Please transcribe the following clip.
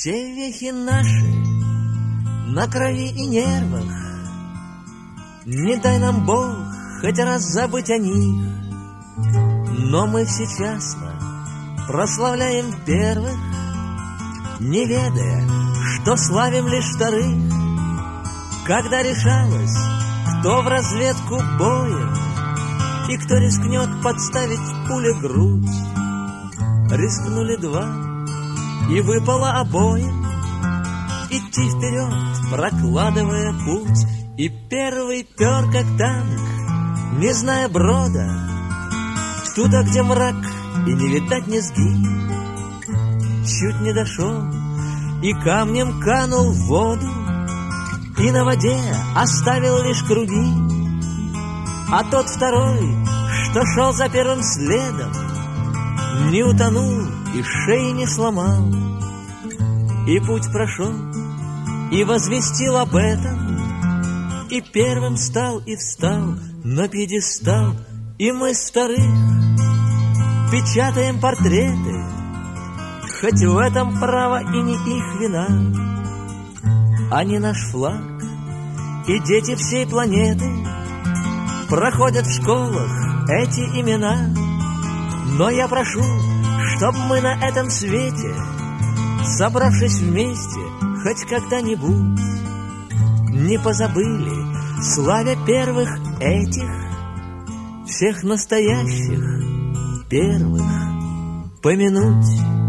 Все вехи наши на крови и нервах, не дай нам Бог хоть раз забыть о них. Но мы всечасно прославляем первых, не ведая, что славим лишь вторых. Когда решалось, кто в разведку боем и кто рискнет подставить пуле грудь, рискнули два, и выпало обоим идти вперед, прокладывая путь. И первый пер, как танк, не зная брода, туда, где мрак и не видать низги. Чуть не дошел и камнем канул в воду, и на воде оставил лишь круги. А тот второй, что шел за первым следом, не утонул и шеи не сломал. И путь прошел, и возвестил об этом, и первым стал и встал на пьедестал. И мы старых печатаем портреты, хоть в этом право и не их вина. Они наш флаг, и дети всей планеты проходят в школах эти имена. Но я прошу, чтоб мы на этом свете, собравшись вместе, хоть когда-нибудь, не позабыли, славя первых этих, всех настоящих первых помянуть.